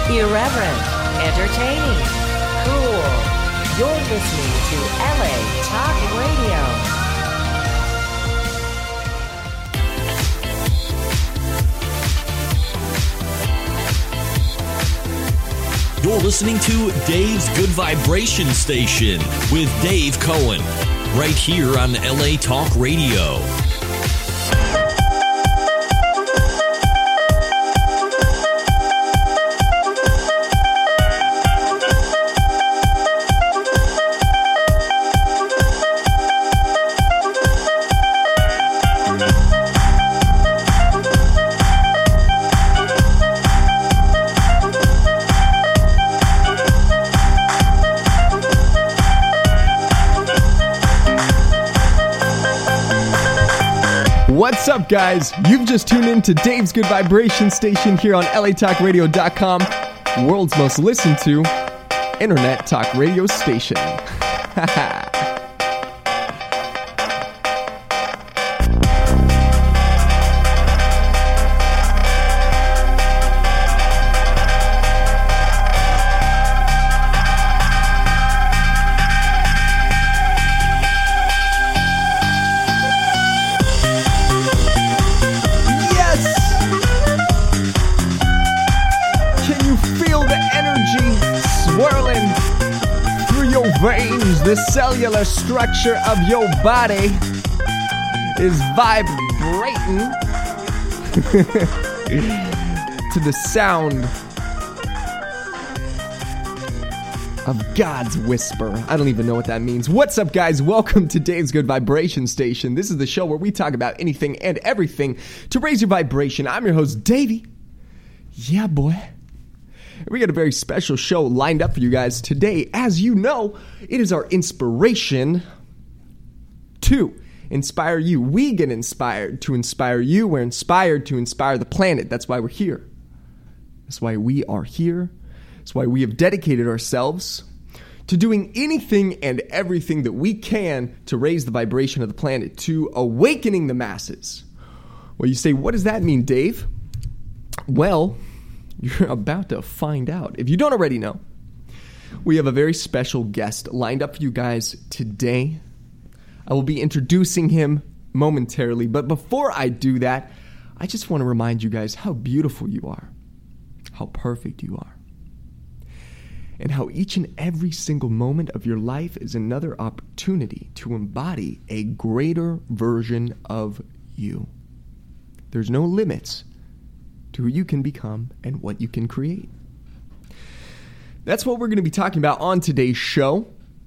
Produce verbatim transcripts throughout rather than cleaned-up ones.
Irreverent, entertaining, cool. You're listening to L A Talk Radio. You're listening to Dave's Good Vibration Station with Dave Cohen, right here on L A Talk Radio. What's up, guys? You've just tuned in to Dave's Good Vibration Station here on L A Talk Radio dot com, world's most listened to internet talk radio station. Veins, the cellular structure of your body is vibrating to the sound of God's whisper. I don't even know what that means. What's up, guys? Welcome to Dave's Good Vibration Station. This is the show where we talk about anything and everything to raise your vibration. I'm your host, Davey. Yeah, boy. We got a very special show lined up for you guys today. As you know, it is our inspiration to inspire you. We get inspired to inspire you. We're inspired to inspire the planet. That's why we're here. That's why we are here. That's why we have dedicated ourselves to doing anything and everything that we can to raise the vibration of the planet, to awakening the masses. Well, you say, what does that mean, Dave? Well, you're about to find out. If you don't already know, we have a very special guest lined up for you guys today. I will be introducing him momentarily, but before I do that, I just want to remind you guys how beautiful you are, how perfect you are, and how each and every single moment of your life is another opportunity to embody a greater version of you. There's no limits to who you can become and what you can create. That's what we're going to be talking about on today's show.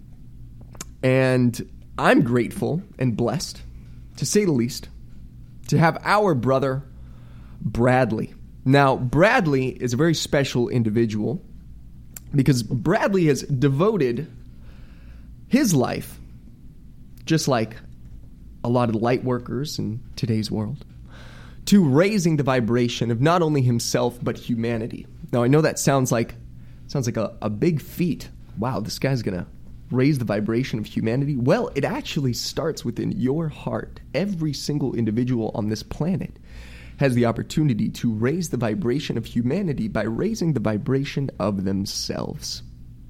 And I'm grateful and blessed, to say the least, to have our brother, Bradley. Now, Bradley is a very special individual because Bradley has devoted his life, just like a lot of light workers in today's world, to raising the vibration of not only himself, but humanity. Now, I know that sounds like sounds like a, a big feat. Wow, this guy's going to raise the vibration of humanity. Well, it actually starts within your heart. Every single individual on this planet has the opportunity to raise the vibration of humanity by raising the vibration of themselves.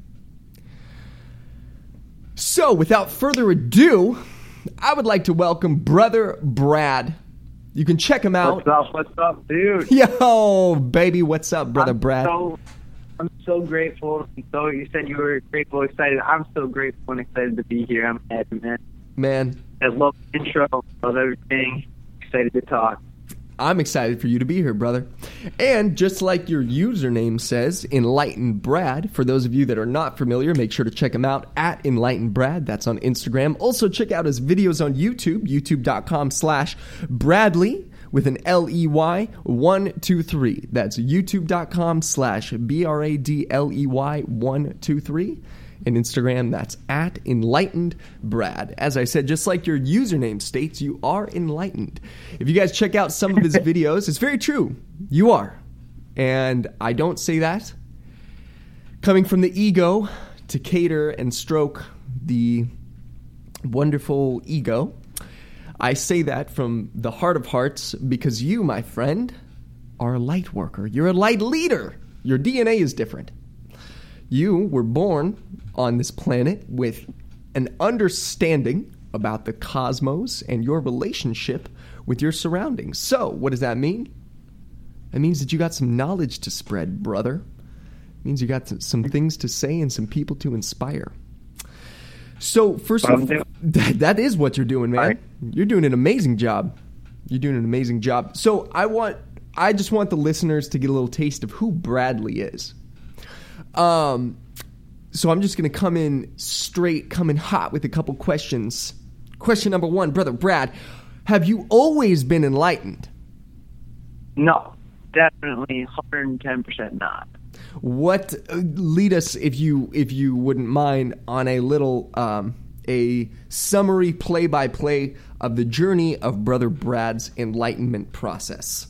So, without further ado, I would like to welcome Brother Brad. You can check him out. What's up? What's up, dude? Yo, baby, what's up, Brother I'm Brad? So, I'm so grateful. So you said you were grateful, excited. I'm so grateful and excited to be here. I'm happy, man. Man. I love the intro. Love everything. Excited to talk. I'm excited for you to be here, brother. And just like your username says, Enlightened Brad, for those of you that are not familiar, make sure to check him out at Enlightened Brad. That's on Instagram. Also, check out his videos on YouTube, youtube.com slash Bradley with an L E Y one two three. That's youtube.com slash B R A D L E Y one two three. And Instagram, that's at Enlightened Brad. As I said, just like your username states, you are enlightened. If you guys check out some of his videos, it's very true. You are. And I don't say that coming from the ego to cater and stroke the wonderful ego. I say that from the heart of hearts because you, my friend, are a light worker. You're a light leader. Your D N A is different. You were born on this planet with an understanding about the cosmos and your relationship with your surroundings. So, what does that mean? It means that you got some knowledge to spread, brother. It means you got some things to say and some people to inspire. So, first of all, that, that is what you're doing, man. You're doing an amazing job. You're doing an amazing job. So, I want, I just want the listeners to get a little taste of who Bradley is. Um, so I'm just going to come in straight, come in hot with a couple questions. Question number one, Brother Brad, have you always been enlightened? No, definitely one hundred ten percent not. What, uh, lead us, if you if you wouldn't mind, on a little, um, a summary play-by-play of the journey of Brother Brad's enlightenment process.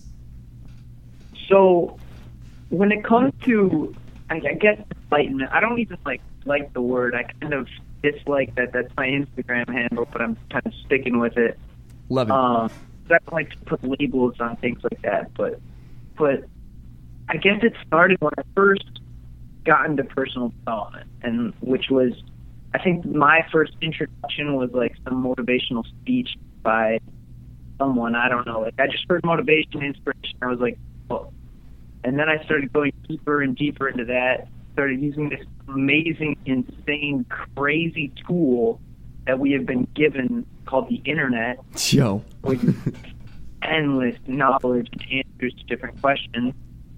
So, when it comes to, I guess, enlightenment, I don't even like like the word. I kind of dislike that. That's my Instagram handle, but I'm kind of sticking with it. Love it. Um, I don't like to put labels on things like that, but but I guess it started when I first got into personal development, and which was, I think my first introduction was like some motivational speech by someone. I don't know. Like I just heard motivation, inspiration. I was like, oh. And then I started going deeper and deeper into that, started using this amazing, insane, crazy tool that we have been given called the internet. Yo. With endless knowledge and answers to different questions.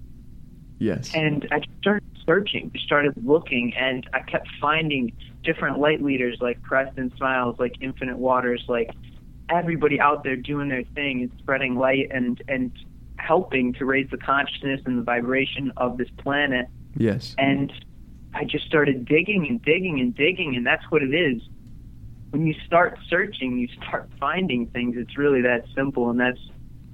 Yes. And I just started searching, just started looking, and I kept finding different light leaders like Preston Smiles, like Infinite Waters, like everybody out there doing their thing and spreading light and, and helping to raise the consciousness and the vibration of this planet. Yes. And I just started digging and digging and digging, and that's what it is. When you start searching, you start finding things. It's really that simple, and that's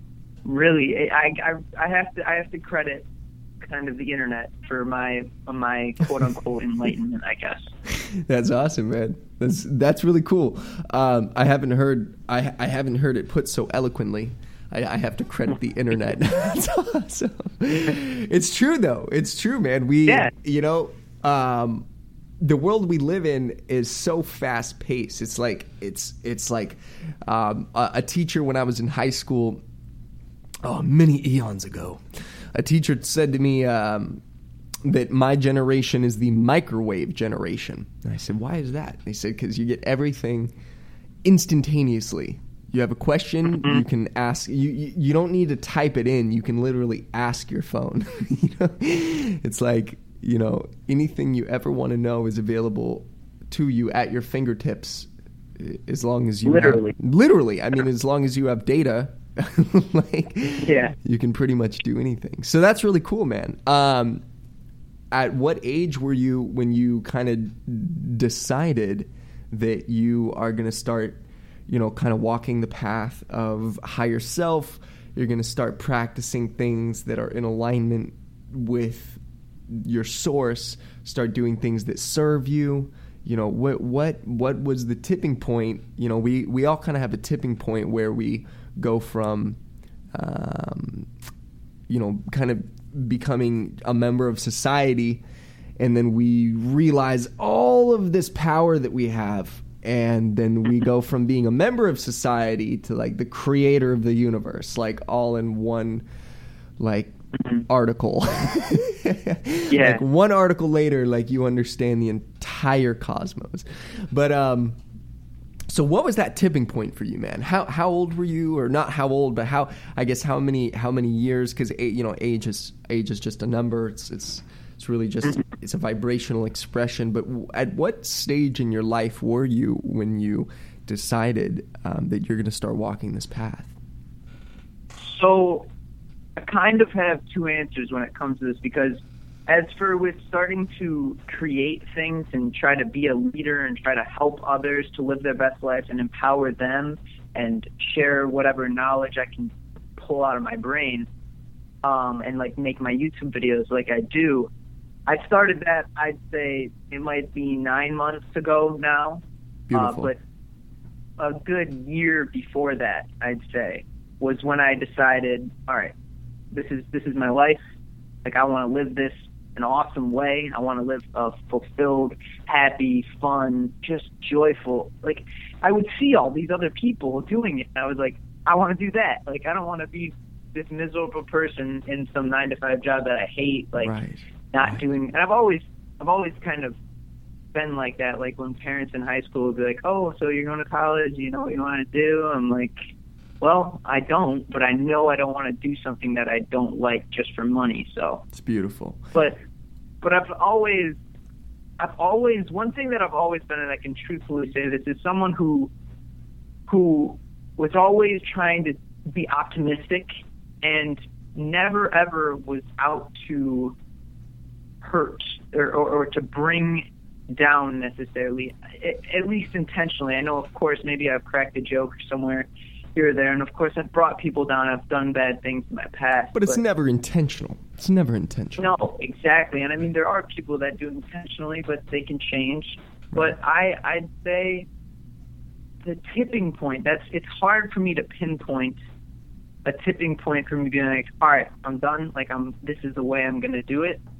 really I, I, I have to I have to credit kind of the internet for my my quote unquote enlightenment, I guess. That's awesome, man. That's that's really cool. Um, I haven't heard I I haven't heard it put so eloquently. I, I have to credit the internet. That's awesome. It's true though. It's true, man. We yeah. you know. Um, the world we live in is so fast paced. It's like it's it's like um, a, a teacher when I was in high school, oh, many eons ago, a teacher said to me um, that my generation is the microwave generation. And I said, why is that? And he said, because you get everything instantaneously. You have a question, mm-hmm. you can ask. You, you you don't need to type it in. You can literally ask your phone. You know, it's like. You know, anything you ever want to know is available to you at your fingertips, as long as you literally, have, literally. I mean, as long as you have data, like, yeah, you can pretty much do anything. So that's really cool, man. Um, at what age were you when you kind of decided that you are going to start, you know, kind of walking the path of higher self? You're going to start practicing things that are in alignment with your source, start doing things that serve you. You know, what what what was the tipping point? You know, we, we all kind of have a tipping point where we go from, um, you know, kind of becoming a member of society, and then we realize all of this power that we have, and then we go from being a member of society to like the creator of the universe, like all in one, like, article. Yeah. Like one article later, like you understand the entire cosmos. But um so what was that tipping point for you, man? How how old were you, or not how old, but how I guess how many how many years, cuz you know age is age is just a number. It's it's it's really just it's a vibrational expression. But at what stage in your life were you when you decided um, that you're going to start walking this path? So I kind of have two answers when it comes to this, because as for with starting to create things and try to be a leader and try to help others to live their best life and empower them and share whatever knowledge I can pull out of my brain, um, and like make my YouTube videos like I do, I started that, I'd say it might be nine months ago now. Beautiful. Uh, but a good year before that, I'd say, was when I decided, all right, This is this is my life. Like, I want to live this an awesome way. I want to live a fulfilled, happy, fun, just joyful. Like, I would see all these other people doing it, and I was like, I want to do that. Like, I don't want to be this miserable person in some nine to five job that I hate, like right. not right. doing. And I've always, I've always kind of been like that. Like when parents in high school would be like, "Oh, so you're going to college? You know what you want to do?" I'm like, "Well, I don't, but I know I don't want to do something that I don't like just for money." So it's beautiful. But, but I've always, I've always one thing that I've always been, and I can truthfully say this, is someone who, who was always trying to be optimistic. And never, ever was out to hurt or, or, or to bring down necessarily, at least intentionally. I know, of course, maybe I've cracked a joke somewhere here or there, and of course I've brought people down. I've done bad things in my past. But it's but, never intentional. It's never intentional. No, exactly. And I mean, there are people that do it intentionally, but they can change. Right. But I, I'd say the tipping point, that's it's hard for me to pinpoint a tipping point for me being like, all right, I'm done. Like, I'm, this is the way I'm going to do it.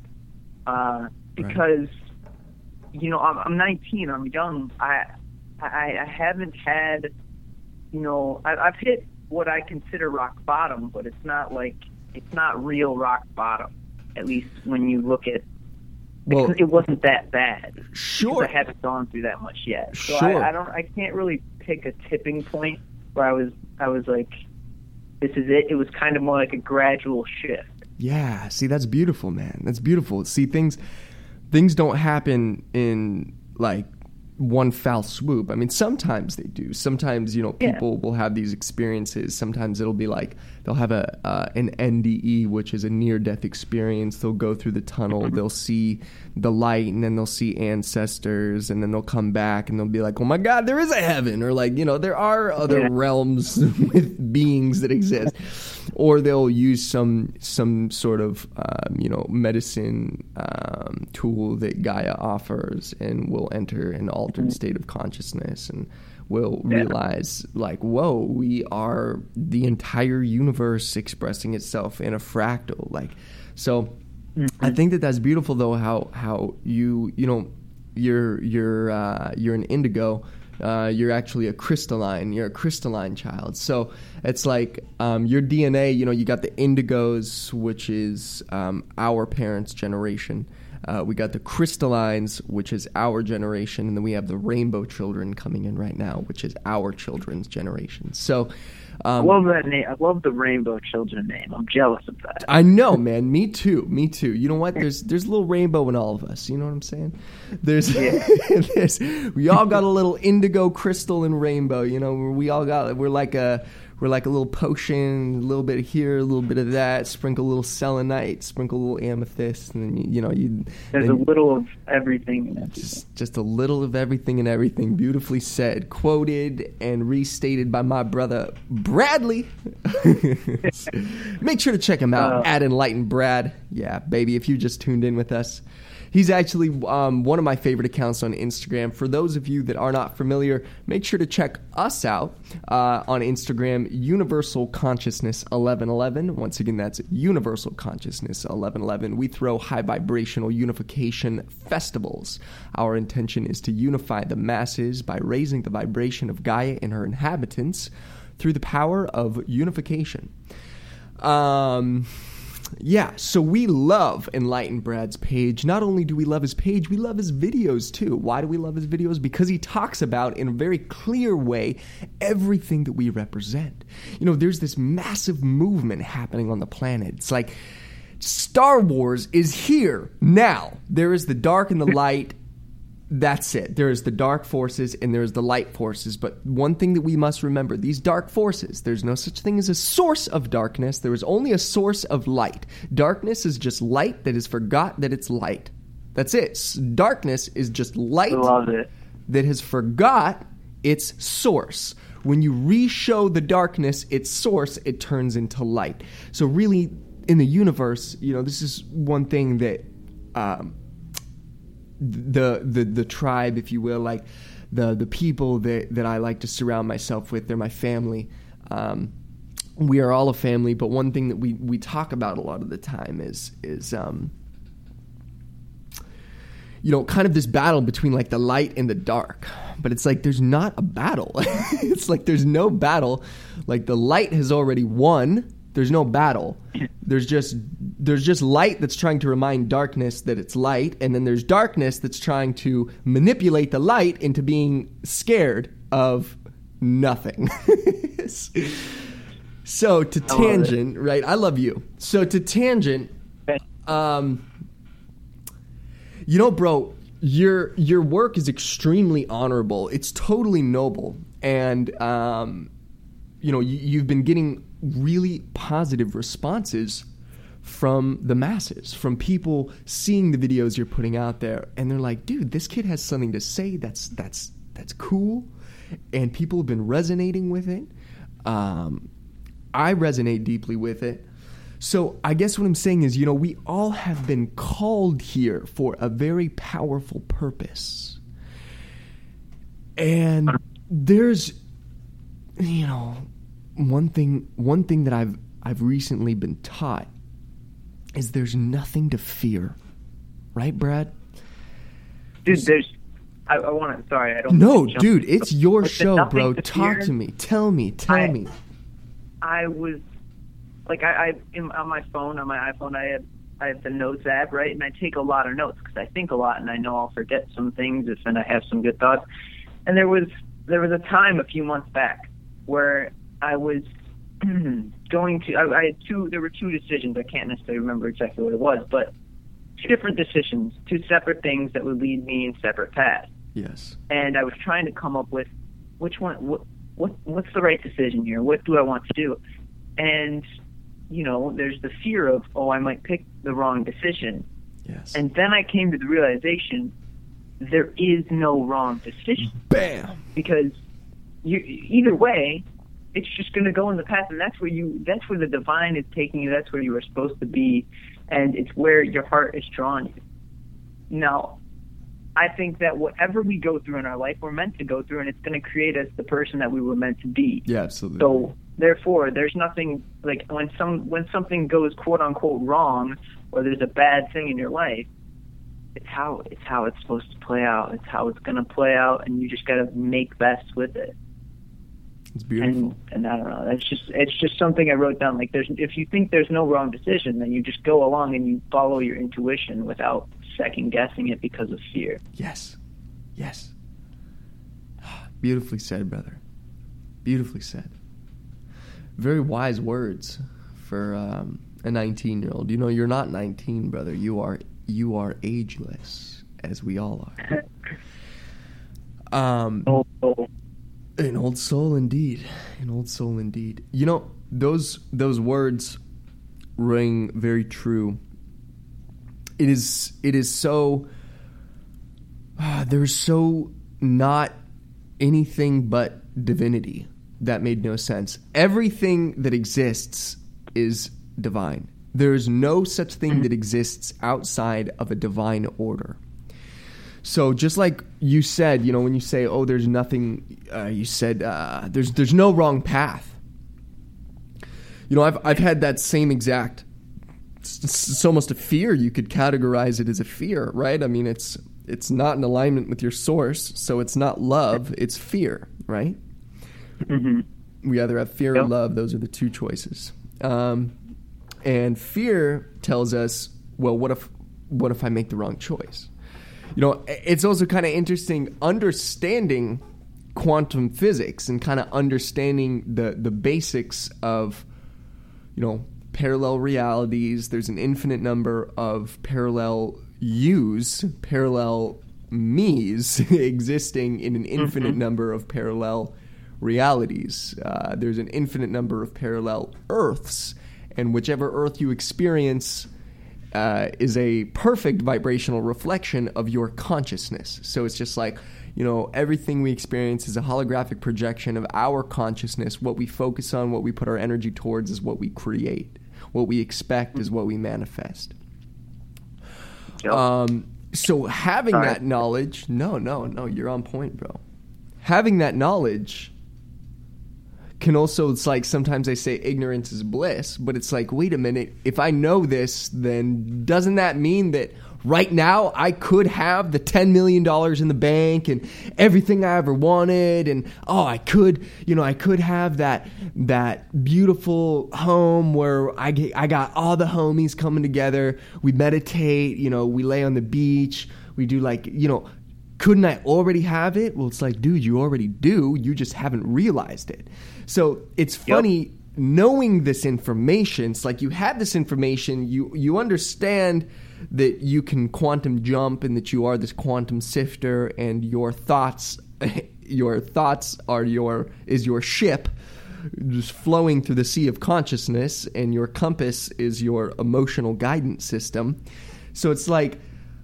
Uh, because, right. you know, I'm, I'm nineteen, I'm young. I, I, I haven't had, you know, I, I've hit what I consider rock bottom, but it's not like, it's not real rock bottom. At least when you look at, well, it wasn't that bad. Sure. I haven't gone through that much yet. So sure. I, I don't, I can't really pick a tipping point where I was, I was like, this is it. It was kind of more like a gradual shift. Yeah. See, that's beautiful, man. That's beautiful. See, things things don't happen in like one foul swoop. I mean, sometimes they do. Sometimes, you know, people yeah. will have these experiences. Sometimes it'll be like they'll have a uh, an N D E, which is a near-death experience. They'll go through the tunnel. Mm-hmm. They'll see the light, and then they'll see ancestors, and then they'll come back, and they'll be like, oh, my God, there is a heaven. Or like, you know, there are other yeah. realms with beings that exist. Or they'll use some some sort of, um, you know, medicine um, tool that Gaia offers, and will enter an altered state of consciousness, and will yeah. realize, like, whoa, we are the entire universe expressing itself in a fractal. Like, so mm-hmm. I think that that's beautiful, though, how how you, you know, you're, you're, uh, you're an indigo. Uh, you're actually a crystalline. You're a crystalline child. So it's like um, your D N A, you know, you got the indigos, which is um, our parents' generation. Uh, we got the crystallines, which is our generation. And then we have the rainbow children coming in right now, which is our children's generation. So um, I love that name. I love the rainbow children name. I'm jealous of that. I know, man. Me too. Me too. You know what? There's there's a little rainbow in all of us. You know what I'm saying? There's, yeah. there's we all got a little indigo, crystal, and rainbow. You know, we all got. We're like a we're like a little potion. A little bit of here, a little bit of that. Sprinkle a little selenite. Sprinkle a little amethyst, and then you, you know you. There's a little of everything in it. Just just a little of everything and everything. Beautifully said, quoted and restated by my brother Bradley. Make sure to check him out uh, at Enlightened Brad. Yeah, baby, if you just tuned in with us. He's actually um, one of my favorite accounts on Instagram. For those of you that are not familiar, make sure to check us out uh, on Instagram, Universal Consciousness eleven eleven. Once again, that's Universal Consciousness eleven eleven. We throw high vibrational unification festivals. Our intention is to unify the masses by raising the vibration of Gaia and her inhabitants through the power of unification. Um... Yeah, so we love Enlightened Brad's page. Not only do we love his page, we love his videos too. Why do we love his videos? Because he talks about, in a very clear way, everything that we represent. You know, there's this massive movement happening on the planet. It's like Star Wars is here now. There is the dark and the light. That's it. There is the dark forces and there is the light forces. But one thing that we must remember, these dark forces, there's no such thing as a source of darkness. There is only a source of light. Darkness is just light that has forgot that it's light. That's it. Darkness is just light Love it. that has forgot its source. When you re-show the darkness its source, it turns into light. So really, in the universe, you know, this is one thing that... Um, the the the tribe, if you will, like the the people that, that I like to surround myself with, they're my family. Um, we are all a family, but one thing that we, we talk about a lot of the time is is um, you know, kind of this battle between like the light and the dark. But it's like there's not a battle. It's like there's no battle. Like the light has already won. There's no battle. There's just there's just light that's trying to remind darkness that it's light, and then there's darkness that's trying to manipulate the light into being scared of nothing. So to tangent, right? I love you. So to tangent, um, you know, bro, your your work is extremely honorable. It's totally noble, and um, you know, you, you've been getting really positive responses from the masses, from people seeing the videos you're putting out there, and they're like, dude, this kid has something to say that's that's that's cool, and people have been resonating with it. Um, I resonate deeply with it. So I guess what I'm saying is, you know, we all have been called here for a very powerful purpose. And there's, you know, one thing one thing that I've I've recently been taught is there's nothing to fear. Right, Brad? Dude, there's I, I want to sorry, I don't No, dude, it's your But show, nothing bro. to Talk fear. to me. Tell me. Tell I- me. I was like I, I in, on my phone on my iPhone I have I have the notes app, right, and I take a lot of notes because I think a lot and I know I'll forget some things if and I have some good thoughts. And there was there was a time a few months back where I was going to I, I had two there were two decisions. I can't necessarily remember exactly what it was, but two different decisions, two separate things that would lead me in separate paths. Yes. And I was trying to come up with which one what what what's the right decision here? What do I want to do? And you know, there's the fear of, oh, I might pick the wrong decision. Yes. And then I came to the realization there is no wrong decision. Bam. Because you either way, it's just going to go in the path, and that's where you that's where the divine is taking you. That's where you are supposed to be, and it's where your heart is drawn you. Now, I think that whatever we go through in our life, we're meant to go through, and it's going to create us the person that we were meant to be. Yeah, absolutely. So therefore, there's nothing like when some when something goes quote unquote wrong, or there's a bad thing in your life, it's how it's how it's supposed to play out. It's how it's going to play out, and you just got to make best with it. It's beautiful. And, and I don't know. That's just it's just something I wrote down. Like, there's if you think there's no wrong decision, then you just go along and you follow your intuition without second guessing it because of fear. Yes. Yes. Beautifully said, brother. Beautifully said. Very wise words for um, a nineteen-year-old. You know, you're not nineteen, brother. You are you are ageless, as we all are. Um, Oh, oh. An old soul, indeed. An old soul, indeed. You know, those those words ring very true. It is it is so. Uh, there's so not anything but divinity. That made no sense. Everything that exists is divine. There is no such thing that exists outside of a divine order. So just like you said, you know, when you say, "Oh, there's nothing," uh, you said, uh, "There's there's no wrong path." You know, I've I've had that same exact. It's, it's almost a fear. You could categorize it as a fear, right? I mean, it's it's not in alignment with your source, so it's not love. It's fear, right? Mm-hmm. We either have fear Yep. or love. Those are the two choices. Um, and fear tells us, well, what if what if I make the wrong choice? You know, it's also kind of interesting understanding quantum physics and kind of understanding the, the basics of, you know, parallel realities. There's an infinite number of parallel yous, parallel me's existing in an infinite Mm-hmm. number of parallel realities. Uh, there's an infinite number of parallel Earths, and whichever Earth you experience uh, is a perfect vibrational reflection of your consciousness. So it's just like, you know, everything we experience is a holographic projection of our consciousness. What we focus on, what we put our energy towards is what we create. What we expect is what we manifest. Yep. Um, so having Sorry. that knowledge, no, no, no, you're on point, bro. Having that knowledge can also, it's like sometimes they say ignorance is bliss, but it's like, wait a minute, if I know this, then doesn't that mean that right now I could have the ten million dollars in the bank and everything I ever wanted. And, oh, I could, you know, I could have that, that beautiful home where I get, I got all the homies coming together. We meditate, you know, we lay on the beach. We do like, you know, couldn't I already have it? Well, it's like, dude, you already do. You just haven't realized it. So it's funny. Yep. Knowing this information, it's like you have this information, you you understand that you can quantum jump and that you are this quantum sifter, and your thoughts your thoughts are your is your ship just flowing through the sea of consciousness, and your compass is your emotional guidance system. So it's like,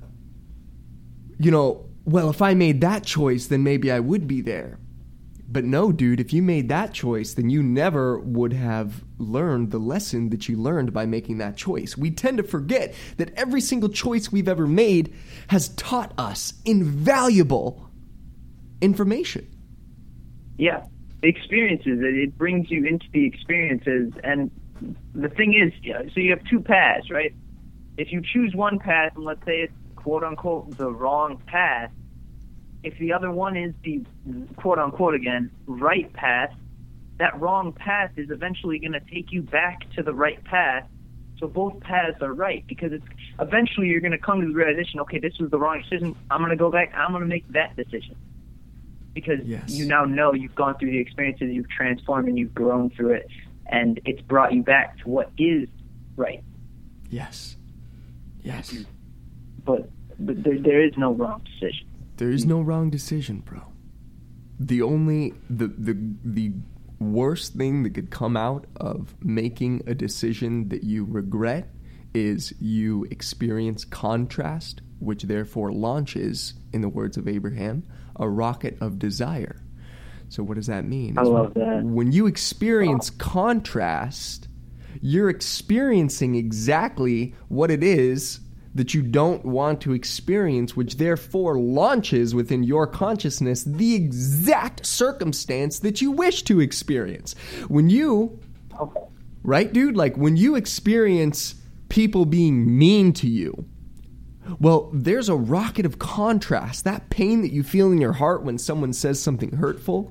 you know, well, if I made that choice, then maybe I would be there. But no, dude, if you made that choice, then you never would have learned the lesson that you learned by making that choice. We tend to forget that every single choice we've ever made has taught us invaluable information. Yeah, experiences. It brings you into the experiences. And the thing is, so you have two paths, right? If you choose one path, and let's say it's quote-unquote the wrong path, if the other one is the quote-unquote, again, right path, that wrong path is eventually going to take you back to the right path. So both paths are right, because it's eventually you're going to come to the realization, okay, this was the wrong decision. I'm going to go back. I'm going to make that decision. Because yes. You now know you've gone through the experiences, you've transformed, and you've grown through it, and it's brought you back to what is right. Yes. Yes. But, but there, there is no wrong decision. There is no wrong decision, bro. The only, the, the, the worst thing that could come out of making a decision that you regret is you experience contrast, which therefore launches, in the words of Abraham, a rocket of desire. So what does that mean? I love that. When you experience oh. contrast, you're experiencing exactly what it is that you don't want to experience, which therefore launches within your consciousness the exact circumstance that you wish to experience. When you, okay. right, dude? Like when you experience people being mean to you, well, there's a rocket of contrast. That pain that you feel in your heart when someone says something hurtful,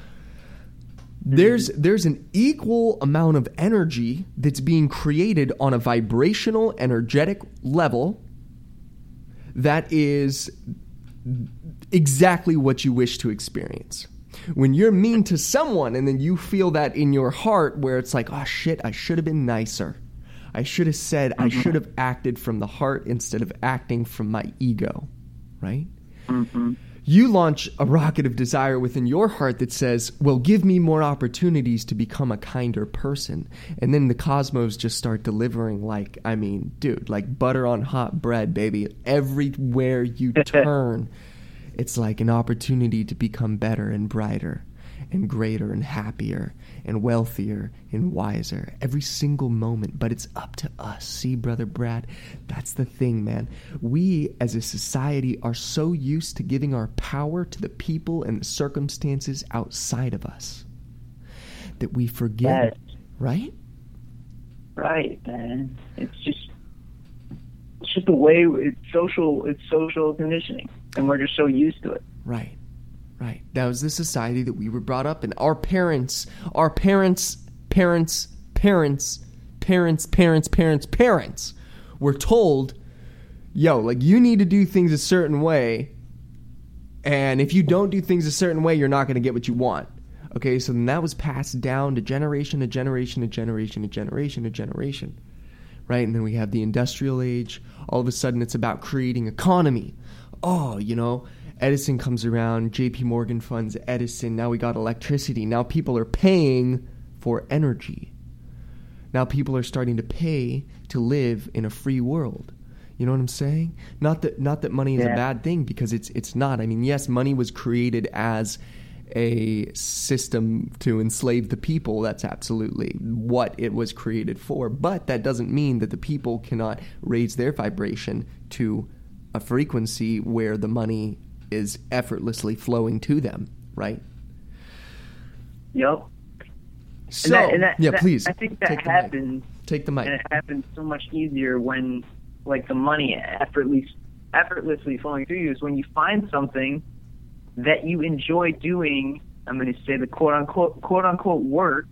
There's there's an equal amount of energy that's being created on a vibrational, energetic level that is exactly what you wish to experience. When you're mean to someone and then you feel that in your heart where it's like, oh shit, I should have been nicer. I should have said, mm-hmm. I should have acted from the heart instead of acting from my ego, right? Mm-hmm. You launch a rocket of desire within your heart that says, well, give me more opportunities to become a kinder person. And then the cosmos just start delivering like, I mean, dude, like butter on hot bread, baby. Everywhere you turn, it's like an opportunity to become better and brighter and greater and happier and wealthier and wiser every single moment. But it's up to us. See, Brother Brad, that's the thing, man. We as a society are so used to giving our power to the people and the circumstances outside of us that we forget, yes. right? Right, man. It's just it's just the way it's social it's social conditioning, and we're just so used to it. Right. Right. That was the society that we were brought up in. Our parents, our parents, parents, parents, parents, parents, parents, parents were told, yo, like you need to do things a certain way. And if you don't do things a certain way, you're not going to get what you want. Okay, so then that was passed down to generation to generation to generation to generation to generation. Right? And then we have the industrial age. All of a sudden it's about creating economy. Oh, you know, Edison comes around, J P Morgan funds Edison, now we got electricity. Now people are paying for energy. Now people are starting to pay to live in a free world. You know what I'm saying? Not that not that money is yeah. a bad thing, because it's it's not. I mean, yes, money was created as a system to enslave the people. That's absolutely what it was created for. But that doesn't mean that the people cannot raise their vibration to a frequency where the money is effortlessly flowing to them, right? Yep. So, and that, and that, yeah, that, please. I think that take happens. Take the mic. And it happens so much easier when like the money effortlessly, effortlessly flowing through you is when you find something that you enjoy doing. I'm going to say the quote unquote quote unquote work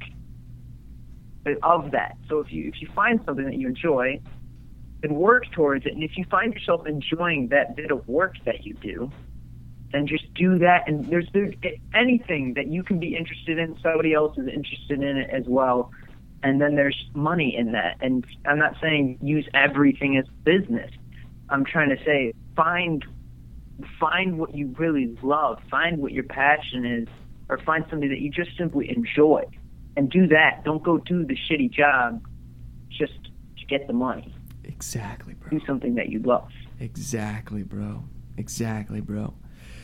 of that. So if you if you find something that you enjoy, then work towards it. And if you find yourself enjoying that bit of work that you do, then just do that. And there's, there's anything that you can be interested in, somebody else is interested in it as well. And then there's money in that. And I'm not saying use everything as business. I'm trying to say find find what you really love, find what your passion is, or find something that you just simply enjoy, and do that. Don't go do the shitty job just to get the money. Exactly, bro. Do something that you love. Exactly, bro. Exactly, bro.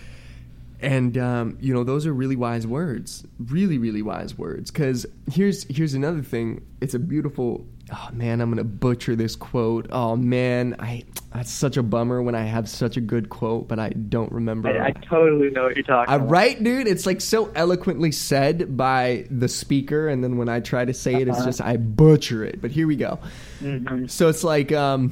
And, um, you know, those are really wise words. Really, really wise words. Because here's here's another thing. It's a beautiful... Oh, man, I'm going to butcher this quote. Oh, man, I that's such a bummer when I have such a good quote, but I don't remember. I, I totally know what you're talking I, about. Right, dude? It's, like, so eloquently said by the speaker, and then when I try to say it, it's just I butcher it. But here we go. Mm-hmm. So it's like... um.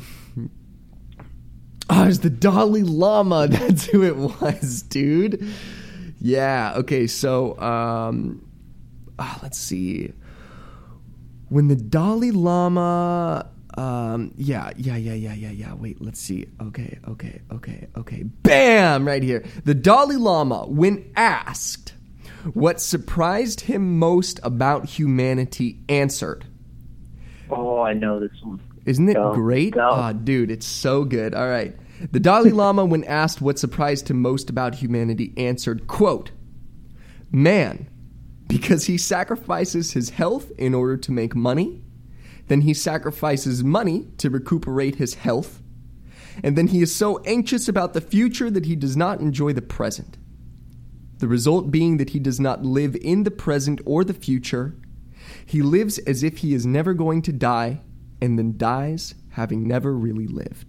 Oh, it's the Dalai Lama. That's who it was, dude. Yeah. Okay. So, um, oh, let's see. When the Dalai Lama, um, yeah, yeah, yeah, yeah, yeah, yeah. Wait, let's see. Okay, okay, okay, okay. Bam! Right here. The Dalai Lama, when asked what surprised him most about humanity, answered. Oh, I know this one. Isn't it Go, great? go. Oh, dude, it's so good. All right. The Dalai Lama, when asked what surprised him most about humanity, answered, quote, man, because he sacrifices his health in order to make money, then he sacrifices money to recuperate his health, and then he is so anxious about the future that he does not enjoy the present. The result being that he does not live in the present or the future. He lives as if he is never going to die, and then dies having never really lived.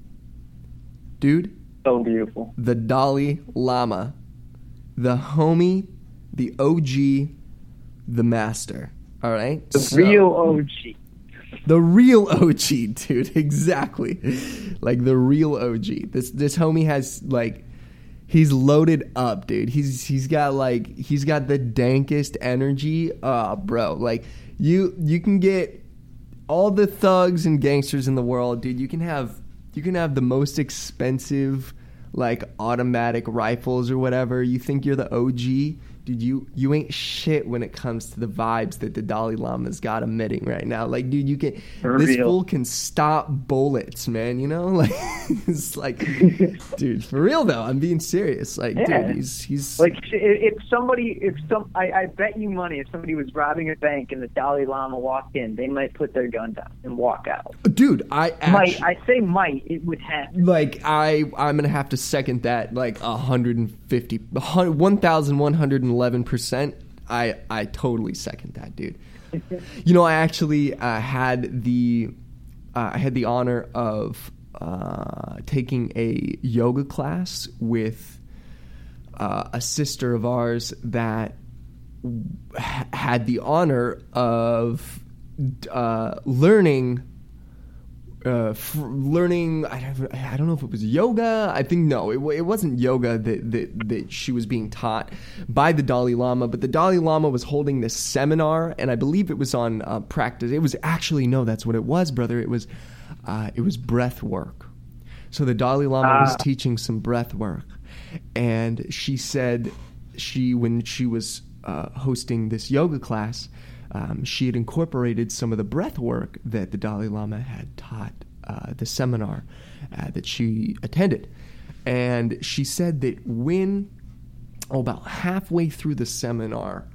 Dude. So beautiful. The Dalai Lama. The homie, the O G, the master. All right? The so, real O G. The real O G, dude. Exactly. Like the real O G. This this homie has like he's loaded up, dude. He's he's got like he's got the dankest energy. Uh, bro. Like you you can get all the thugs and gangsters in the world, dude. You can have you can have the most expensive like automatic rifles or whatever. You think you're the O G, dude. You you ain't shit when it comes to the vibes that the Dalai Lama's got emitting right now. Like, dude, you can For this real. fool can stop bullets, man. You know, like it's like, dude, for real though. I'm being serious. Like, Yeah. dude, he's he's Like if if somebody, if some, I, I bet you money, if somebody was robbing a bank and the Dalai Lama walked in, they might put their gun down and walk out. dude. I Might, actually. I say might, it would happen. Like I, I'm gonna have to second that. Like a hundred and fifty, one thousand one hundred and eleven percent. I, I totally second that, dude. You know, I actually uh, had the, uh, I had the honor of uh, taking a yoga class with uh, a sister of ours that w- had the honor of uh, learning. Uh, f- learning, I don't, I don't know if it was yoga. I think no, it, it wasn't yoga that, that that she was being taught by the Dalai Lama. But the Dalai Lama was holding this seminar, and I believe it was on uh, practice. It was actually no, that's what it was, brother. It was, uh, it was breath work. So the Dalai Lama Ah. was teaching some breath work, and she said she when she was uh, hosting this yoga class. Um, she had incorporated some of the breath work that the Dalai Lama had taught uh, the seminar uh, that she attended. And she said that when, oh, about halfway through the seminar,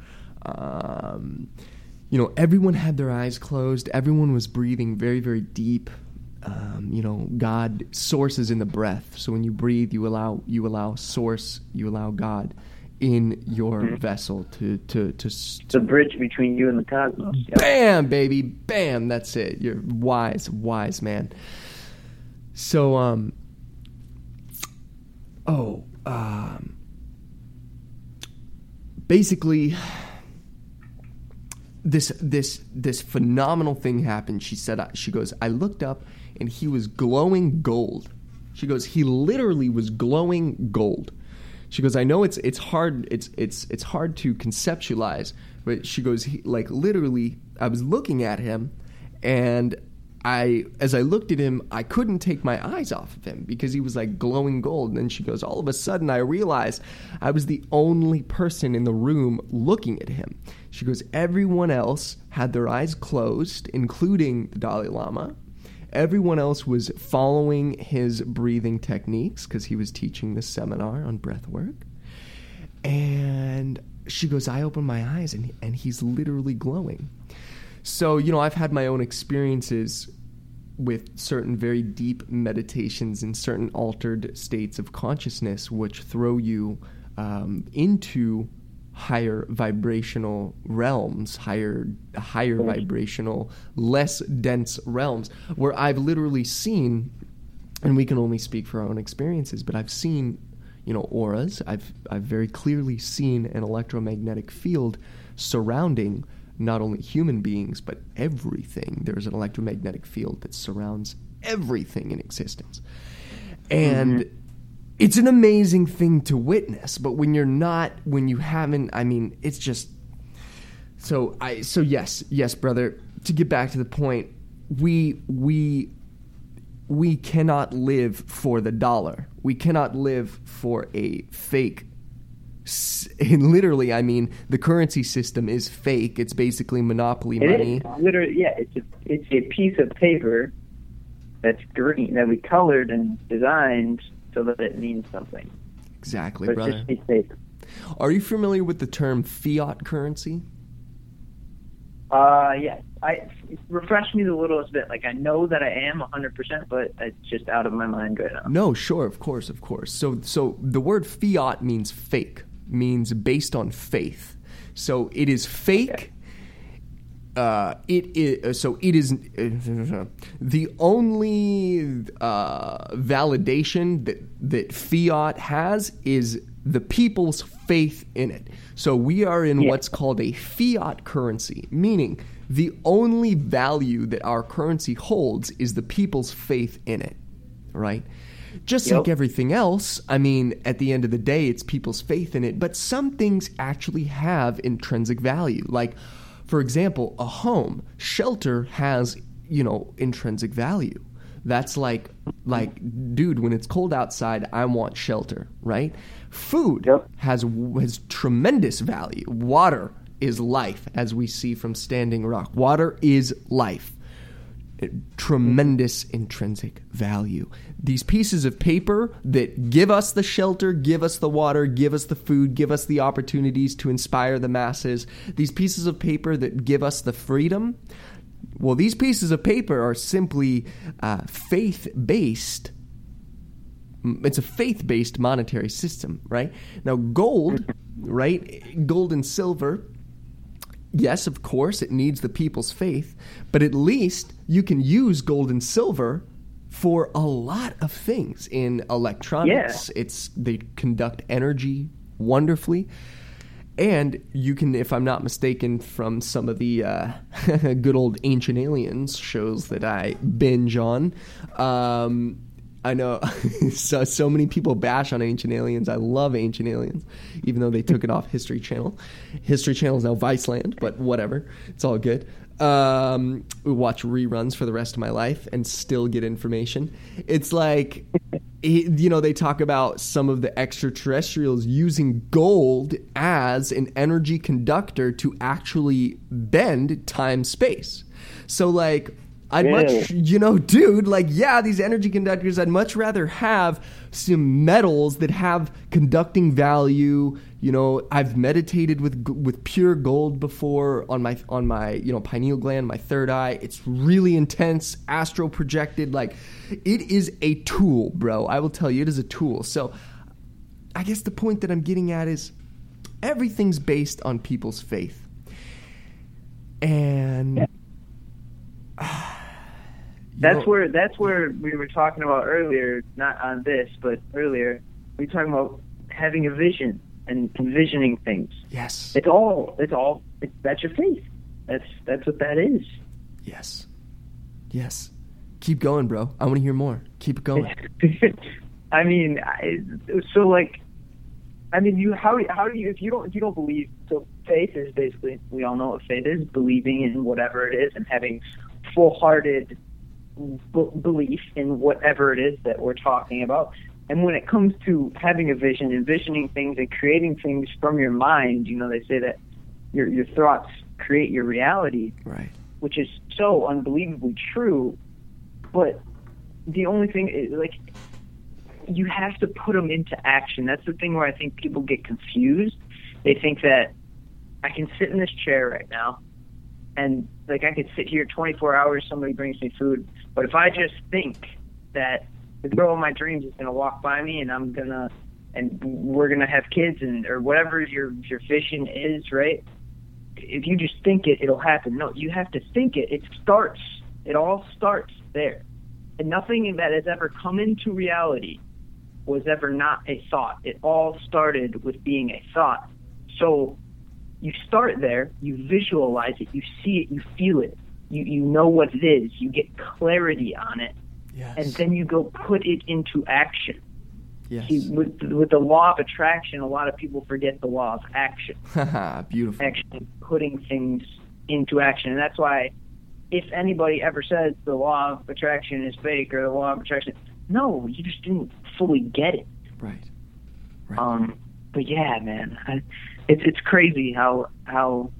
um, you know, everyone had their eyes closed. Everyone was breathing very, very deep. Um, you know, God, source is in the breath. So when you breathe, you allow you allow source, you allow God in your mm-hmm. vessel to to to, to The bridge between you and the cosmos. Yeah. Bam, baby, bam. That's it. You're wise, wise man. So, um, oh, um, basically, this this this phenomenal thing happened. She said, she goes, I looked up and he was glowing gold. She goes, he literally was glowing gold. She goes, I know it's it's hard it's it's it's hard to conceptualize, but she goes, he, like literally, I was looking at him, and I as I looked at him, I couldn't take my eyes off of him because he was like glowing gold. And then she goes, all of a sudden, I realized I was the only person in the room looking at him. She goes, everyone else had their eyes closed, including the Dalai Lama. Everyone else was following his breathing techniques because he was teaching this seminar on breath work. And she goes, I opened my eyes and and he's literally glowing. So, you know, I've had my own experiences with certain very deep meditations and certain altered states of consciousness which throw you um, into higher vibrational realms, higher higher vibrational, less dense realms, where I've literally seen, and we can only speak for our own experiences, but I've seen, you know, auras. I've I've very clearly seen an electromagnetic field surrounding not only human beings, but everything. There's an electromagnetic field that surrounds everything in existence. And mm-hmm. it's an amazing thing to witness, but when you're not, when you haven't, I mean, it's just, so I, so yes, yes, brother, to get back to the point, we, we, we cannot live for the dollar. We cannot live for a fake, and literally, I mean, the currency system is fake. It's basically monopoly it money. Is. Literally, yeah, it's a, it's a piece of paper that's green, that we colored and designed so that it means something. Exactly, but brother. It's just a piece of paper. Are you familiar with the term fiat currency? Uh, yes. I refresh me a little bit. Like, I know that I am one hundred percent, but it's just out of my mind right now. No, sure, of course, of course. So, so the word fiat means fake, means based on faith. So it is fake. Okay. Uh, it is so it is uh, the only uh, validation that that fiat has is the people's faith in it. So we are in yeah. what's called a fiat currency, meaning the only value that our currency holds is the people's faith in it, right? Just yep. like everything else, I mean, at the end of the day, it's people's faith in it. But some things actually have intrinsic value. Like, for example, a home, shelter has, you know, intrinsic value. That's like, like, dude, when it's cold outside, I want shelter, right? Food yep. has has tremendous value. Water is life, as we see from Standing Rock. Water is life. Tremendous intrinsic value. These pieces of paper that give us the shelter, give us the water, give us the food, give us the opportunities to inspire the masses, these pieces of paper that give us the freedom, well, these pieces of paper are simply uh, faith-based. It's a faith-based monetary system, right? Now, gold, right? Gold and silver, yes, of course, it needs the people's faith, but at least you can use gold and silver for a lot of things. In electronics, yeah. it's they conduct energy wonderfully. And you can, if I'm not mistaken, from some of the uh, good old Ancient Aliens shows that I binge on, um, I know so, so many people bash on Ancient Aliens. I love Ancient Aliens, even though they took it off History Channel. History Channel is now Viceland, but whatever. It's all good. Um, we watch reruns for the rest of my life and still get information. It's like, you know, they talk about some of the extraterrestrials using gold as an energy conductor to actually bend time-space. So, like, I'd yeah. much, you know, dude, like, yeah, these energy conductors, I'd much rather have some metals that have conducting value. You know, I've meditated with with pure gold before on my, on my, you know, pineal gland, my third eye. It's really intense, astral projected. Like, it is a tool, bro. I will tell you, it is a tool. So I guess the point that I'm getting at is everything's based on people's faith. And... Yeah. That's know, where that's where we were talking about earlier, not on this, but earlier, we were talking about having a vision and envisioning things. Yes. It's all, it's all, it's, that's your faith. That's that's what that is. Yes. Yes. Keep going, bro. I want to hear more. Keep it going. I mean, I, so like, I mean, you how how do you if you don't if you don't believe, so faith is basically, we all know what faith is, believing in whatever it is and having full-hearted b- belief in whatever it is that we're talking about. And when it comes to having a vision, envisioning things and creating things from your mind, you know, they say that your your thoughts create your reality, right? Which is so unbelievably true. But the only thing is, like, you have to put them into action. That's the thing where I think people get confused. They think that I can sit in this chair right now, and like I could sit here twenty-four hours, somebody brings me food, but if I just think that the girl of my dreams is going to walk by me and I'm going to, and we're going to have kids and, or whatever your, your vision is, right? If you just think it, it'll happen. No, you have to think it. It starts, it all starts there. And nothing that has ever come into reality was ever not a thought. It all started with being a thought. So you start there, you visualize it, you see it, you feel it, you, you know what it is, you get clarity on it. Yes. And then you go put it into action. Yes. See, with, with the law of attraction, a lot of people forget the law of action. Beautiful. Actually putting things into action. And that's why if anybody ever says the law of attraction is fake or the law of attraction, no, you just didn't fully get it. Right. Right. Um, but yeah, man, I, it's it's crazy how how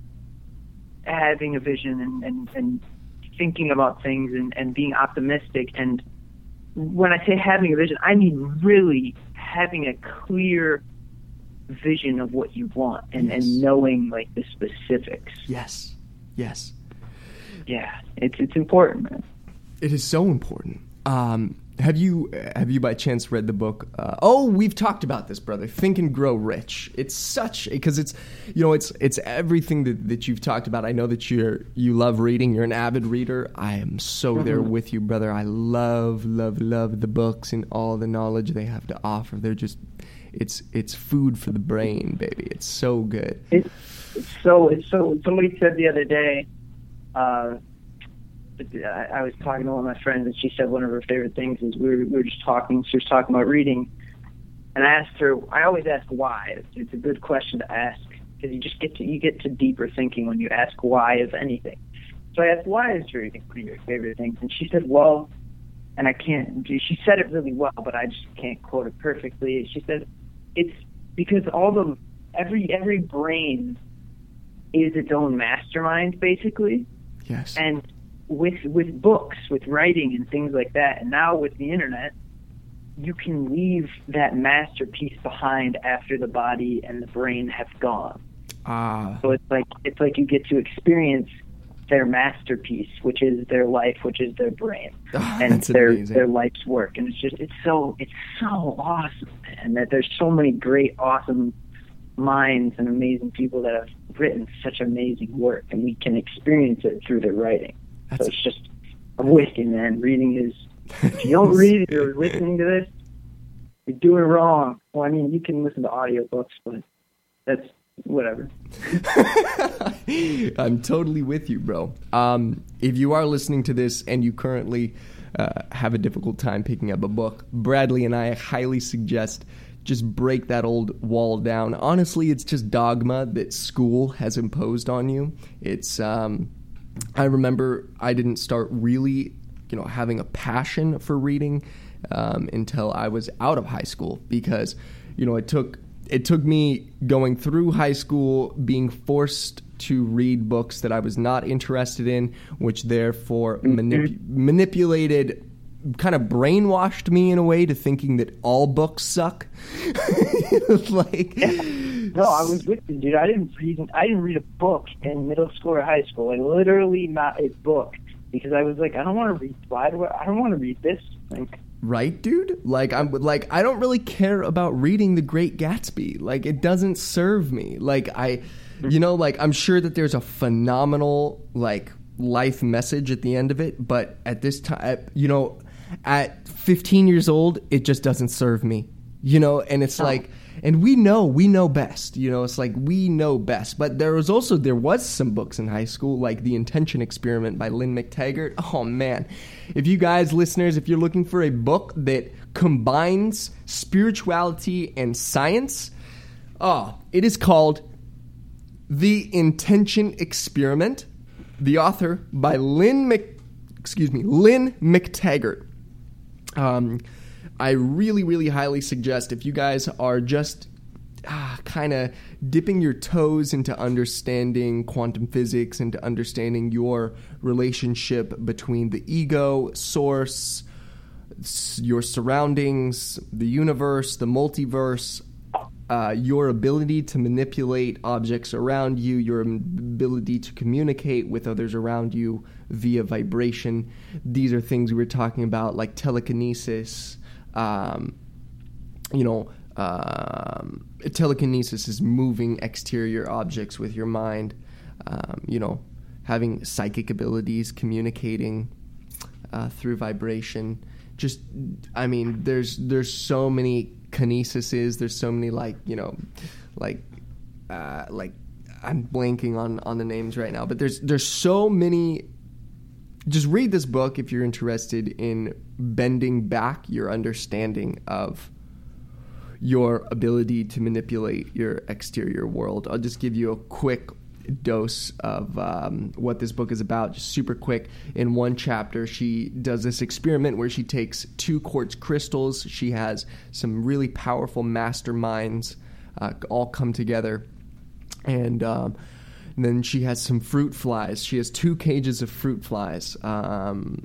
having a vision and, and, and thinking about things and, and being optimistic, and when I say having a vision, I mean really having a clear vision of what you want and, yes. and knowing like the specifics. Yes. Yes. Yeah, it's it's important, man. It is so important. Um, have you have you by chance read the book? Uh, oh, we've talked about this, brother. Think and Grow Rich. It's such because it's you know it's it's everything that, that you've talked about. I know that you're you love reading. You're an avid reader. I am so mm-hmm. there with you, brother. I love love love the books and all the knowledge they have to offer. They're just it's it's food for the brain, baby. It's so good. It's, it's so it's so. Somebody said the other day. Uh, I, I was talking to one of my friends, and she said one of her favorite things is we were, we were just talking. She was talking about reading, and I asked her. I always ask why. It's, it's a good question to ask because you just get to you get to deeper thinking when you ask why of anything. So I asked, why is reading one of your favorite things? And she said, well, and I can't. She said it really well, but I just can't quote it perfectly. She said, it's because all the every every brain is its own mastermind, basically. Yes. And with with books, with writing and things like that, and now with the internet, you can leave that masterpiece behind after the body and the brain have gone. Ah. So it's like it's like you get to experience their masterpiece, which is their life, which is their brain, oh, and their amazing. their life's work. And it's just it's so it's so awesome, man. That there's so many great, awesome minds and amazing people that have written such amazing work, and we can experience it through their writing. That's so it's just I'm wicked, man. Reading is if you don't read it or listening to this, you're doing wrong. Well, I mean, you can listen to audiobooks, but that's whatever. I'm totally with you, bro. Um, if you are listening to this and you currently uh, have a difficult time picking up a book, Bradley and I highly suggest just break that old wall down. Honestly, it's just dogma that school has imposed on you. It's, um, I remember I didn't start really, you know, having a passion for reading um, until I was out of high school because, you know, it took it took me going through high school being forced to read books that I was not interested in, which therefore manip- manipulated kind of brainwashed me in a way to thinking that all books suck. like, yeah. No, I was with you, dude. I didn't read. I didn't read a book in middle school or high school. Like literally not a book because I was like, I don't want to read. Why do I? I don't want to read this. Like, right, dude. Like I'm like I don't really care about reading The Great Gatsby. Like it doesn't serve me. Like I, you know, like I'm sure that there's a phenomenal like life message at the end of it, but at this time, you know. At fifteen years old, it just doesn't serve me. You know, and it's Oh. like, and we know, we know best. You know, it's like we know best. But there was also, there was some books in high school, like The Intention Experiment by Lynn McTaggart. Oh, man. If you guys, listeners, if you're looking for a book that combines spirituality and science, oh, it is called The Intention Experiment. The author by Lynn Mc, excuse me, Lynn McTaggart. Um, I really, really highly suggest if you guys are just ah, kind of dipping your toes into understanding quantum physics, into understanding your relationship between the ego, source, s- your surroundings, the universe, the multiverse, uh, your ability to manipulate objects around you, your ability to communicate with others around you via vibration. These are things we were talking about, like telekinesis. Um, you know, um, telekinesis is moving exterior objects with your mind. Um, you know, having psychic abilities, communicating uh, through vibration. Just, I mean, there's there's so many kinesises. There's so many like you know, like uh, like I'm blanking on, on the names right now. But there's there's so many. Just read this book if you're interested in bending back your understanding of your ability to manipulate your exterior world. I'll just give you a quick dose of um, what this book is about, just super quick. In one chapter, she does this experiment where she takes two quartz crystals. She has some really powerful masterminds uh, all come together, and um, And then she has some fruit flies. She has two cages of fruit flies. Um,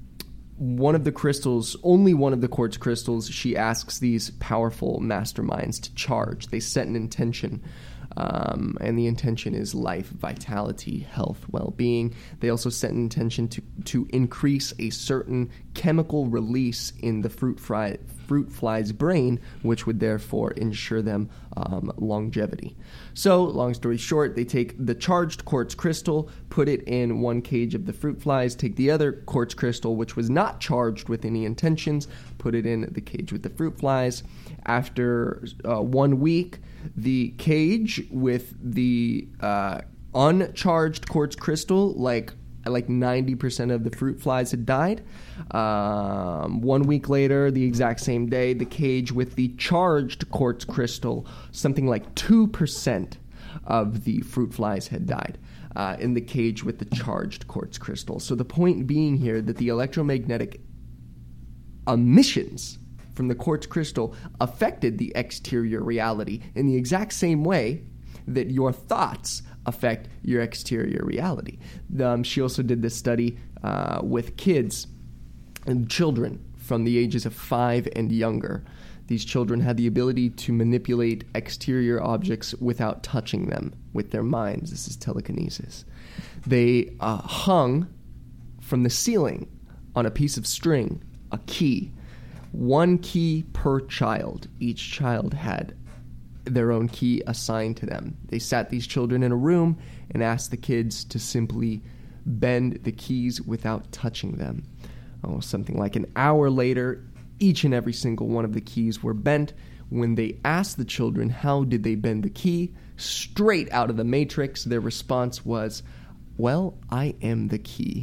one of the crystals, only one of the quartz crystals, she asks these powerful masterminds to charge. They set an intention, um, and the intention is life, vitality, health, well-being. They also set an intention to, to increase a certain chemical release in the fruit fly, fruit fly's brain, which would therefore ensure them um, longevity. So, long story short, they take the charged quartz crystal, put it in one cage of the fruit flies, take the other quartz crystal, which was not charged with any intentions, put it in the cage with the fruit flies. After uh, one week, the cage with the uh, uncharged quartz crystal, like like ninety percent of the fruit flies had died. Um, one week later, the exact same day, the cage with the charged quartz crystal, something like two percent of the fruit flies had died uh, in the cage with the charged quartz crystal. So the point being here that the electromagnetic emissions from the quartz crystal affected the exterior reality in the exact same way that your thoughts affect your exterior reality. Um, she also did this study uh, with kids and children from the ages of five and younger. These children had the ability to manipulate exterior objects without touching them with their minds. This is telekinesis. They uh, hung from the ceiling on a piece of string a key. One key per child. Each child had their own key assigned to them. They sat these children in a room and asked the kids to simply bend the keys without touching them. Oh, something like an hour later, each and every single one of the keys were bent. When they asked the children how did they bend the key, straight out of the Matrix, their response was, "Well, I am the key."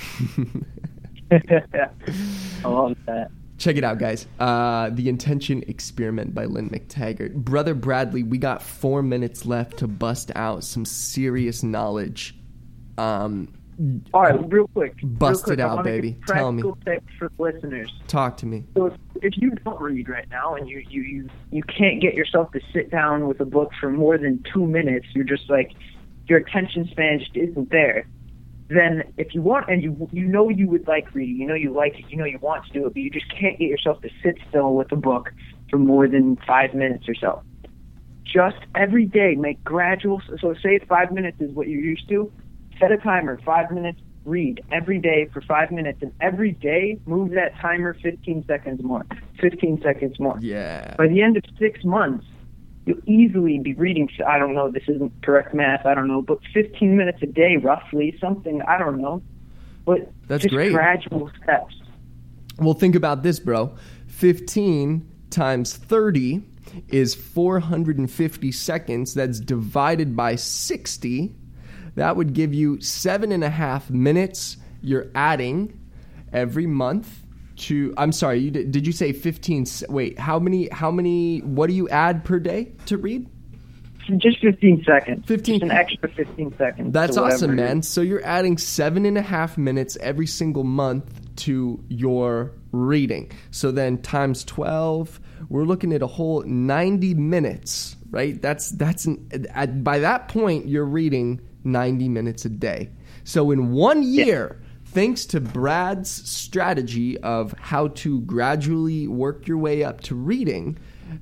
I love that. Check it out, guys. Uh, The Intention Experiment by Lynn McTaggart. Brother Bradley, we got four minutes left to bust out some serious knowledge. Um, All right, real quick. Bust real quick, it I out, wanna baby. give Tell me. practical tips for the listeners. Talk to me. So if, if you don't read right now and you, you, you, you can't get yourself to sit down with a book for more than two minutes, you're just like, your attention span just isn't there. Then if you want, and you you know you would like reading, you know you like it, you know you want to do it, but you just can't get yourself to sit still with a book for more than five minutes or so. Just every day make gradual, so say five minutes is what you're used to, set a timer, five minutes, read every day for five minutes, and every day move that timer fifteen seconds more, fifteen seconds more. Yeah. By the end of six months, you'll easily be reading, I don't know, this isn't correct math, I don't know, but fifteen minutes a day, roughly, something, I don't know. But That's just great. gradual steps. Well, think about this, bro. fifteen times thirty is four hundred fifty seconds. That's divided by sixty. That would give you seven and a half minutes you're adding every month to, I'm sorry, you did, did you say fifteen? Wait, how many, how many, what do you add per day to read? Just fifteen seconds. fifteen. Just an extra fifteen seconds. That's awesome, it man. is. So you're adding seven and a half minutes every single month to your reading. So then times twelve, we're looking at a whole ninety minutes, right? That's, that's, an, at, by that point, you're reading ninety minutes a day. So in one year, yeah. thanks to Brad's strategy of how to gradually work your way up to reading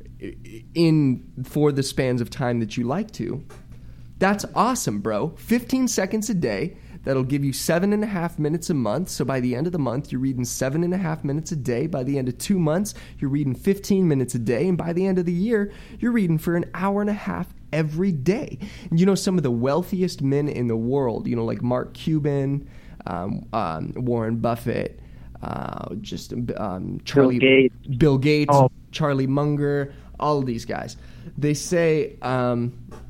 in for the spans of time that you like to, that's awesome, bro. fifteen seconds a day. That'll give you seven and a half minutes a month. So by the end of the month, you're reading seven and a half minutes a day. By the end of two months, you're reading fifteen minutes a day. And by the end of the year, you're reading for an hour and a half every day. And you know, some of the wealthiest men in the world, you know, like Mark Cuban, um, um, Warren Buffett, uh, just um, Charlie, Bill Gates, Bill Gates oh. Charlie Munger, all of these guys. They say, um,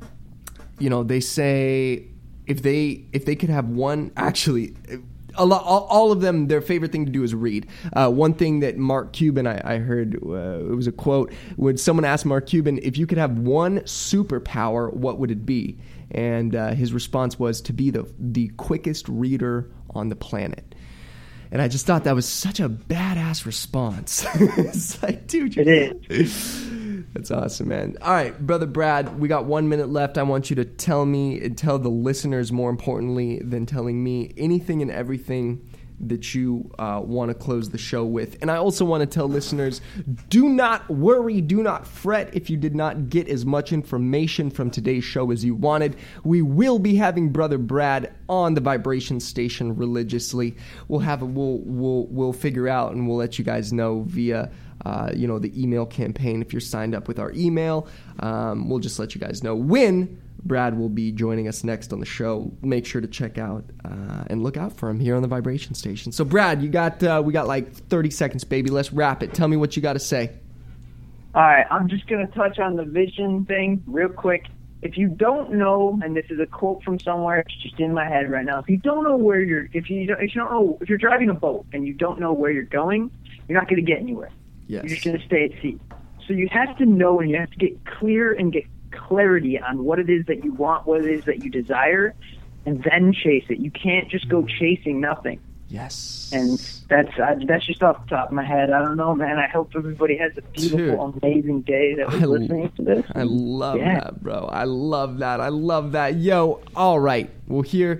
you know, they say if they if they could have one, actually, a lot, all, all of them, their favorite thing to do is read. Uh, one thing that Mark Cuban, I, I heard, uh, it was a quote, when someone asked Mark Cuban, if you could have one superpower, what would it be? And uh, his response was to be the the quickest reader on the planet. And I just thought that was such a badass response. It's like, dude, it is. That's awesome, man. All right, Brother Brad, we got one minute left. I want you to tell me and tell the listeners, more importantly than telling me, anything and everything that you uh, want to close the show with. And I also want to tell listeners, do not worry, do not fret if you did not get as much information from today's show as you wanted. We will be having Brother Brad on the Vibration Station religiously. We'll have a, we'll we'll we'll figure out and we'll let you guys know via uh, you know the email campaign. If you're signed up with our email, um, we'll just let you guys know when Brad will be joining us next on the show. Make sure to check out uh, and look out for him here on the Vibration Station. So, Brad, you got uh, we got like thirty seconds, baby. Let's wrap it. Tell me what you got to say. All right, I'm just going to touch on the vision thing real quick. If you don't know, and this is a quote from somewhere, it's just in my head right now. If you don't know where you're, if you don't, if you don't know, if you're driving a boat and you don't know where you're going, you're not going to get anywhere. Yes. You're just going to stay at sea. So you have to know, and you have to get clear and get clarity on what it is that you want, what it is that you desire, and then chase it. You can't just go chasing nothing. Yes. And that's uh, that's just off the top of my head. I don't know, man. I hope everybody has a beautiful, Dude, amazing day that was I, listening to this. I love yeah. that, bro. I love that. I love that. Yo, all right. We'll hear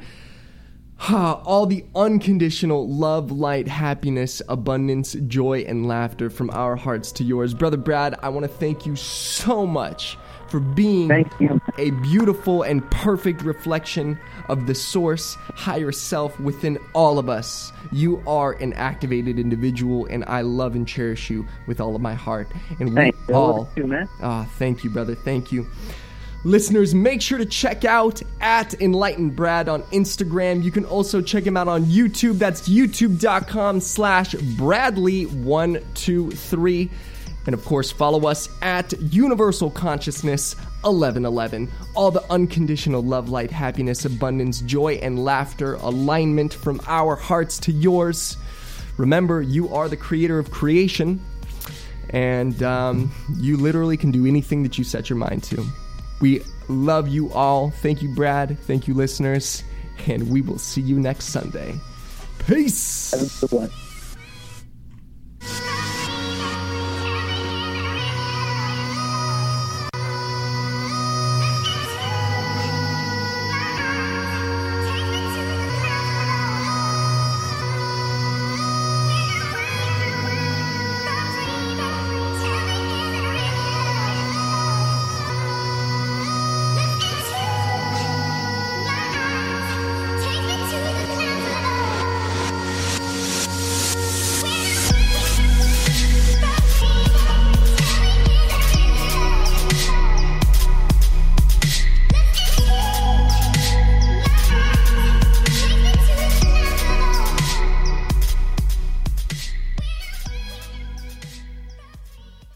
uh, all the unconditional love, light, happiness, abundance, joy, and laughter from our hearts to yours. Brother Brad, I want to thank you so much for being a beautiful and perfect reflection of the source, higher self within all of us. You are an activated individual, and I love and cherish you with all of my heart. And we Thanks, all, too, man. Ah, thank you, brother. Thank you. Listeners, make sure to check out at Enlightened Brad on Instagram. You can also check him out on YouTube. That's youtube.com slash Bradley one two three. And of course, follow us at Universal Consciousness eleven eleven. All the unconditional love, light, happiness, abundance, joy, and laughter, alignment from our hearts to yours. Remember, you are the creator of creation, and um, you literally can do anything that you set your mind to. We love you all. Thank you, Brad. Thank you, listeners. And we will see you next Sunday. Peace. Have a good one.